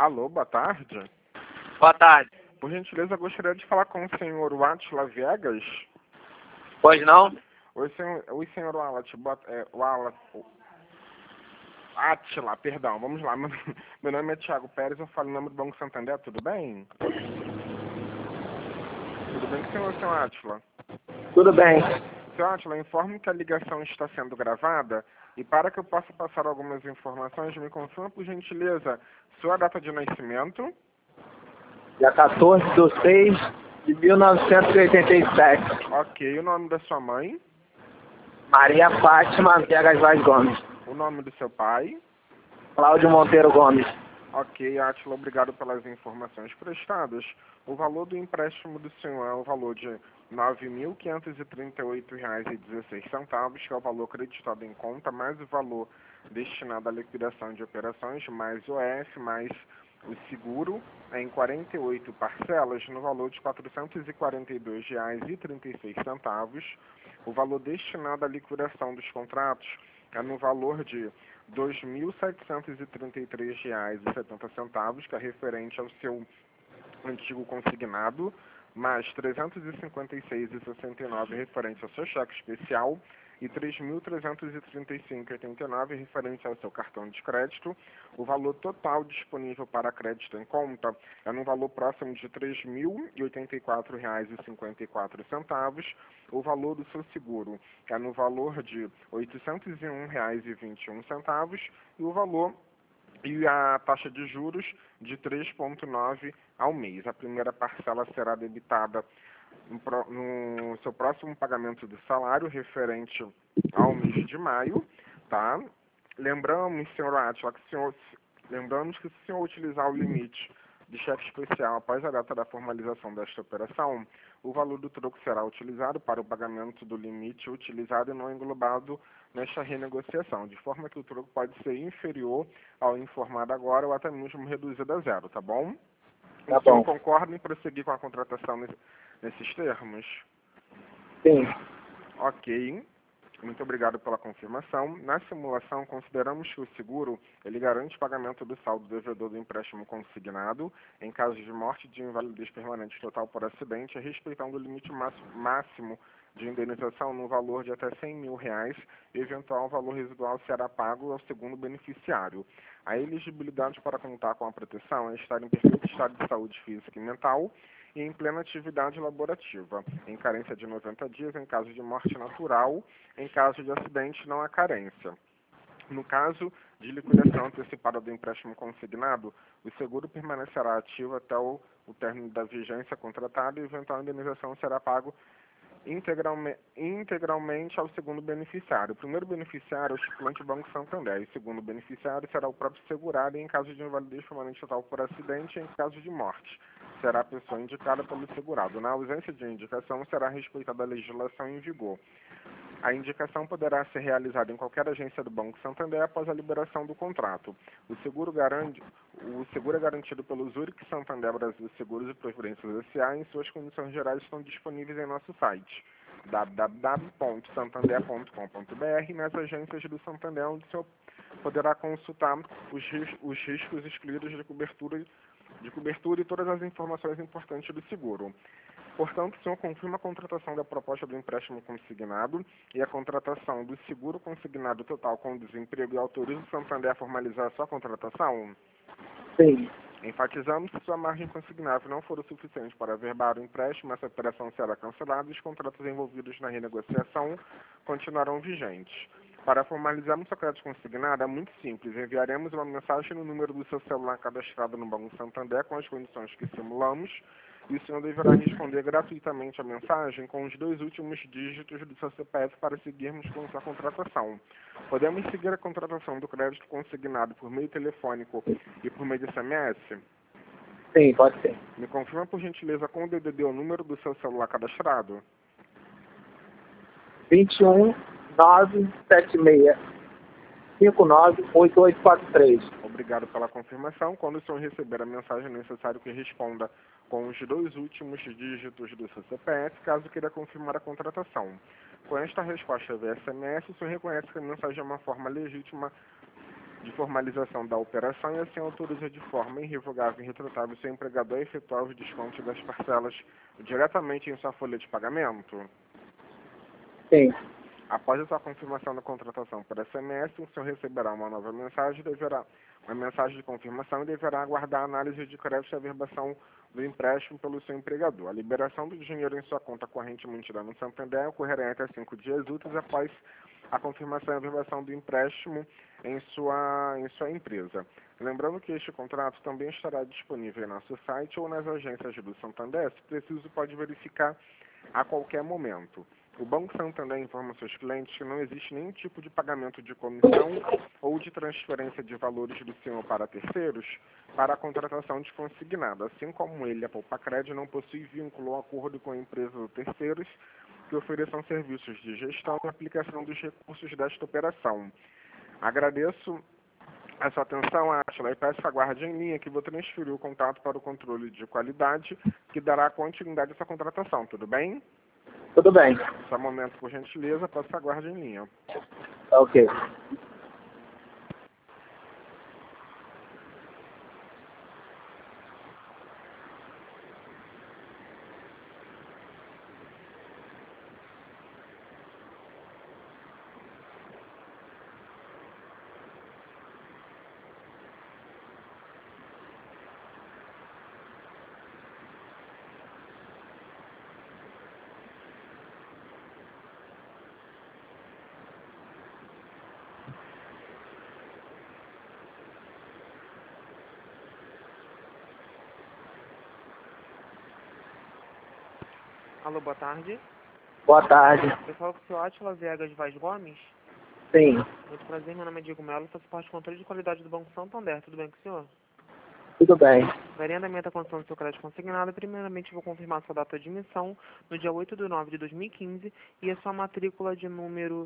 Alô, boa tarde. Boa tarde. Por gentileza, gostaria de falar com o senhor Átila Viegas. Pois não? Oi, senhor Átila, perdão, vamos lá. Meu nome é Thiago Pérez, eu falo em nome do Banco Santander, tudo bem? Tudo bem com o senhor Átila? Tudo bem. Senhor Átila, informe que a ligação está sendo gravada e para que eu possa passar algumas informações, me confirma, por gentileza, sua data de nascimento. Dia 14/6/1987. Ok, o nome da sua mãe, Maria Fátima Viegas Vaz Gomes. o nome do seu pai. Cláudio Monteiro Gomes. Ok, Átila, obrigado pelas informações prestadas. O valor do empréstimo do senhor é o valor de R$ 9.538,16, que é o valor creditado em conta, mais o valor destinado à liquidação de operações, mais o OF, mais o seguro, em 48 parcelas, no valor de R$ 442,36. O valor destinado à liquidação dos contratos é no valor de R$ 2.733,70, que é referente ao seu antigo consignado, mais R$ 356,69 referente ao seu cheque especial e R$ 3.335,89 referente ao seu cartão de crédito. O valor total disponível para crédito em conta é no valor próximo de R$ 3.084,54. O valor do seu seguro é no valor de R$ 801,21 e o valor e a taxa de juros de 3,9 ao mês. A primeira parcela será debitada no seu próximo pagamento do salário, referente ao mês de maio, tá? Lembramos, senhor Átila, que se o senhor utilizar o limite de cheque especial após a data da formalização desta operação, o valor do troco será utilizado para o pagamento do limite utilizado e não englobado nesta renegociação, de forma que o troco pode ser inferior ao informado agora ou até mesmo reduzido a zero, tá bom? Tá O senhor bom. concorda em prosseguir com a contratação nesses termos? Sim. Ok. Muito obrigado pela confirmação. Na simulação, consideramos que o seguro ele garante o pagamento do saldo devedor do empréstimo consignado em caso de morte de invalidez permanente total por acidente, respeitando o limite máximo de indenização no valor de até R$ 100 mil, e eventual valor residual será pago ao segundo beneficiário. A elegibilidade para contar com a proteção é estar em perfeito estado de saúde física e mental e em plena atividade laborativa, em carência de 90 dias, em caso de morte natural, em caso de acidente não há carência. No caso de liquidação antecipada do empréstimo consignado, o seguro permanecerá ativo até o término da vigência contratada e eventual indenização será pago integralmente ao segundo beneficiário. O primeiro beneficiário é o estipulante Banco Santander, e o segundo beneficiário será o próprio segurado em caso de invalidez permanente total por acidente e em caso de morte. Será a pessoa indicada pelo segurado. Na ausência de indicação, será respeitada a legislação em vigor. A indicação poderá ser realizada em qualquer agência do Banco Santander após a liberação do contrato. O seguro é garantido pelo Zurich Santander Brasil Seguros e Previdências S.A. em suas condições gerais estão disponíveis em nosso site www.santander.com.br e nas agências do Santander, onde o senhor poderá consultar os riscos excluídos de cobertura e todas as informações importantes do seguro. Portanto, o senhor confirma a contratação da proposta do empréstimo consignado e a contratação do seguro consignado total com desemprego e autoriza o Santander a formalizar a sua contratação? Sim. Enfatizamos que sua margem consignável não for o suficiente para averbar o empréstimo, essa operação será cancelada e os contratos envolvidos na renegociação continuarão vigentes. Para formalizarmos seu crédito consignado, é muito simples. Enviaremos uma mensagem no número do seu celular cadastrado no Banco Santander com as condições que simulamos e o senhor deverá responder gratuitamente a mensagem com os 2 últimos dígitos do seu CPF para seguirmos com sua contratação. Podemos seguir a contratação do crédito consignado por meio telefônico e por meio de SMS? Sim, pode ser. Me confirma, por gentileza, com o DDD o número do seu celular cadastrado? 21-976-598843. Obrigado pela confirmação. Quando o senhor receber a mensagem, é necessário que responda com os 2 últimos dígitos do seu CPF, caso queira confirmar a contratação. Com esta resposta via SMS, o senhor reconhece que a mensagem é uma forma legítima de formalização da operação e assim autoriza de forma irrevogável e irretratável seu empregador a efetuar os descontos das parcelas diretamente em sua folha de pagamento? Sim. Após a sua confirmação da contratação por SMS, o senhor receberá uma nova mensagem, uma mensagem de confirmação e deverá aguardar a análise de crédito e averbação do empréstimo pelo seu empregador. A liberação do dinheiro em sua conta corrente mantida no Santander ocorrerá em até 5 dias úteis após a confirmação e averbação do empréstimo em sua empresa. Lembrando que este contrato também estará disponível em nosso site ou nas agências do Santander. Se preciso, pode verificar a qualquer momento. O Banco Santander informa aos seus clientes que não existe nenhum tipo de pagamento de comissão ou de transferência de valores do senhor para terceiros para a contratação de consignado. Assim como ele, a Poupacred não possui vínculo ou acordo com empresas ou terceiros que ofereçam serviços de gestão e aplicação dos recursos desta operação. Agradeço a sua atenção, Átila, e peço que aguarde em linha que vou transferir o contato para o controle de qualidade que dará continuidade a essa contratação. Tudo bem? Tudo bem. Só um momento, por gentileza, peço que aguarde em linha. Ok. Alô, boa tarde. Boa tarde. Eu falo com o senhor Átila Viegas Vaz Gomes. Sim. Muito prazer, meu nome é Diego Melo, faço parte do controle de qualidade do Banco Santander. Tudo bem com o senhor? Tudo bem. Varia da minha condição do seu crédito consignado, primeiramente vou confirmar sua data de emissão no dia 8/9/2015 e a sua matrícula de número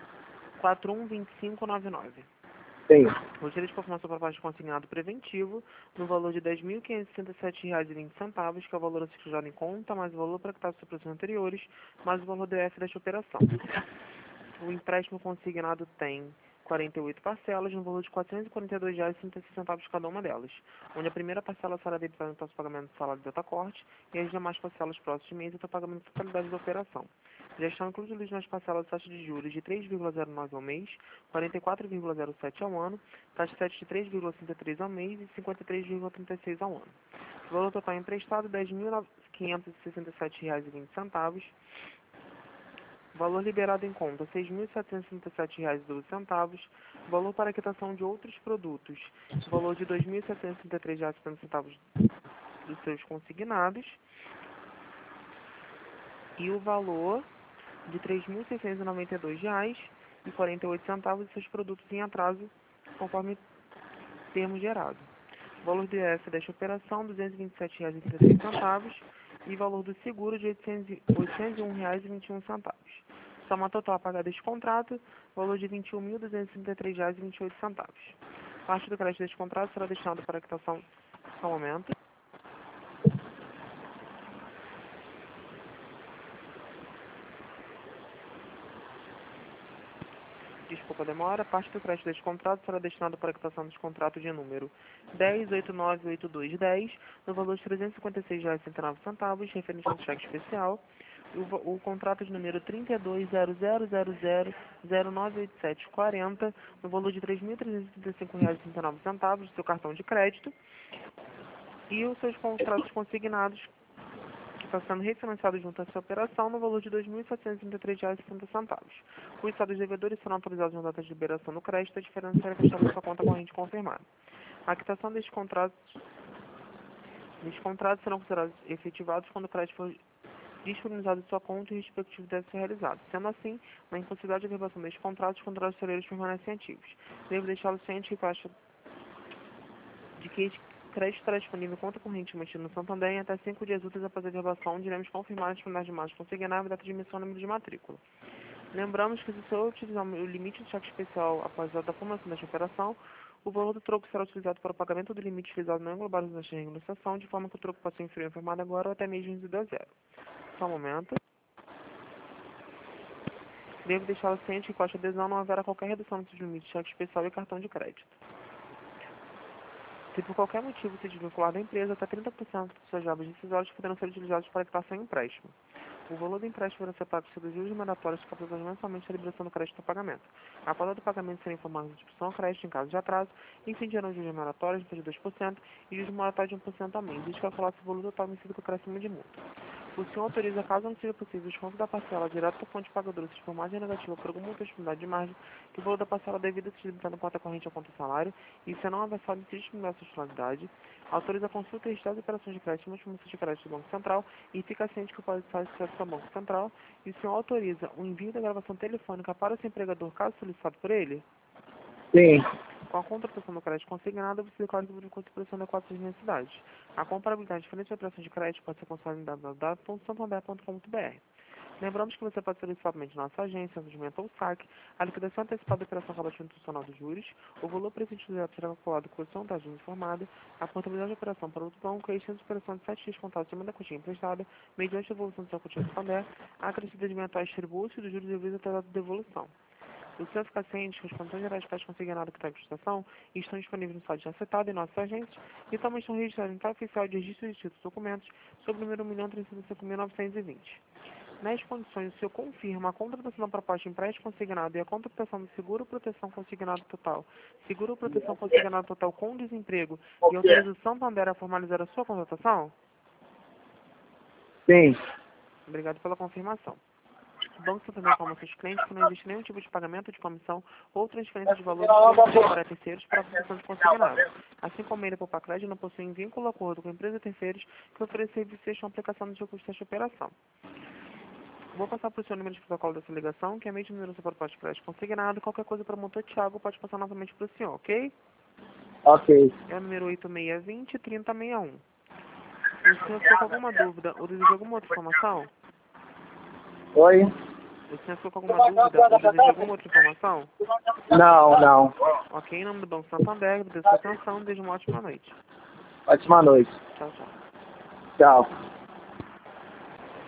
412599. Sim. Gostaria de confirmar sua proposta de consignado preventivo no valor de R$ 10.567,20, que é o valor a ser utilizado em conta, mais o valor para quitar os preços anteriores, mais o valor do DF desta operação. O empréstimo consignado tem 48 parcelas, no valor de R$ 442,36 cada uma delas, onde a primeira parcela será debitada no pagamento do salário de datacorte e as demais parcelas próximas de mês até o pagamento da totalidade da operação. Já estão incluídos nas parcelas taxa de juros de 3,09 ao mês, 44,07 ao ano, taxa 7 de 3,33 ao mês e 53,36 ao ano. O valor total emprestado R$ 10.567,20. Valor liberado em conta, R$ 6.737,12. Valor para quitação de outros produtos, valor de R$ 2.733,70 dos seus consignados. E o valor de R$ 3.692,48 dos seus produtos em atraso, conforme termo gerado. O valor do IF desta operação, R$ 227,36. E valor do seguro de R$ 801,21. Soma total a pagar deste contrato, valor de R$ 21.233,28. Parte do crédito deste contrato será destinado para a quitação ao momento. Desculpa a demora. Parte do crédito deste contrato será destinado para a quitação deste contrato de número 10898210, no valor de R$ 356,69, referente ao cheque especial. O contrato de número 320000098740, no valor de R$ 3.335,39 do seu cartão de crédito. E os seus contratos consignados, que está sendo refinanciado junto a essa operação, no valor de R$ 2.733,60. Os estados devedores serão autorizados na data de liberação do crédito, a diferença será prestada na sua conta corrente confirmada. A quitação destes contratos serão considerados efetivados quando o crédito for disponibilizado em sua conta e o respectivo deve ser realizado. Sendo assim, na impossibilidade de averbação destes contratos, os contratos celeiros permanecem ativos. Devo deixá-lo ciente de que este crédito estará disponível em conta corrente mantida no Santander em até 5 dias úteis após a averbação, onde iremos confirmar a disponibilidade de margem consignável, data de emissão e número de matrícula. Lembramos que se o senhor utilizar o limite do cheque especial após a formulação desta operação, o valor do troco será utilizado para o pagamento do limite utilizado não englobado nesta renegociação, de forma que o troco possa ser informado agora ou até mesmo reduzido a zero. Só um momento. Devo deixá-lo ciente que com a adesão não haverá qualquer redução nos seus limites de cheque especial e cartão de crédito. Se por qualquer motivo se desvincular da empresa, até 30% dos seus jogos decisórios poderão ser utilizados para quitar sem empréstimo. O valor do empréstimo será ser pago pelos juros mandatórios captados mensalmente da liberação do crédito ao pagamento. A falta do pagamento será informada de discussão ao crédito em caso de atraso, incidirão juros mandatórios de 2% e juros moratórios de 1% ao mês, desde que calcular se o valor total vencido com acréscimo de multa. O senhor autoriza, caso não seja possível, o desconto da parcela direto da fonte pagadora se for margem negativa por alguma outra disponibilidade de margem, que o valor da parcela devida seja limitado em conta corrente ao conta salário, e se não haver saldo, se disponibilidade sua titularidade. Autoriza a consulta e registro das operações de crédito nos fundos de crédito do Banco Central e fica ciente que o pode ser acesso ao Banco Central. E o senhor autoriza o envio da gravação telefônica para o seu empregador, caso solicitado por ele? Sim. Com a contratação do crédito consignado, você declara que o custo de pressão adequado às suas necessidades. A comparabilidade de diferentes operações de crédito pode ser consultada em www.santander.com.br. Lembramos que você pode solicitar somente na nossa agência, atendimento ou saque, a liquidação antecipada da operação acabante institucional dos juros, o valor presente será calculado com a contagem informada, a portabilidade de operação para outro banco e a extensão de operação de 7 dias contados acima da quantia emprestada, mediante a evolução do seu quantia de Santander, a acrescida de eventuais tributos e dos juros devidos até a data de devolução. Os seus pacientes, que os condições gerais de crédito consignado que está em prestação estão disponíveis no site acessado em nossas agências e também estão registrados em tal oficial de registro de títulos e documentos sob o número 1.305.920. Nas condições, o senhor confirma a contratação da proposta de empréstimo consignado e a contratação do seguro proteção consignado total, seguro proteção consignado total com desemprego e autoriza o Santander a formalizar a sua contratação? Sim. Obrigado pela confirmação. O Banco Santander informa seus clientes que não existe nenhum tipo de pagamento de comissão ou transferência de valor para terceiros para a proteção de consignado. Assim como ele, por Pacred, não possui vínculo ou acordo com a empresa de terceiros que oferece serviços de aplicação do seu custo de operação. Vou passar para o seu número de protocolo dessa ligação, que é mesmo número do seu proposta de crédito consignado. Qualquer coisa para o motor Thiago pode passar novamente para o senhor, ok? Ok. É o número 8620-3061. O senhor ficou com alguma dúvida ou deseja alguma outra informação? Oi? O senhor ficou com alguma dúvida ou deseja alguma outra informação? Não, não. Ok, em nome do Banco Santander, agradeço a sua atenção, desejo uma ótima noite. Ótima noite. Tchau, tchau. Tchau.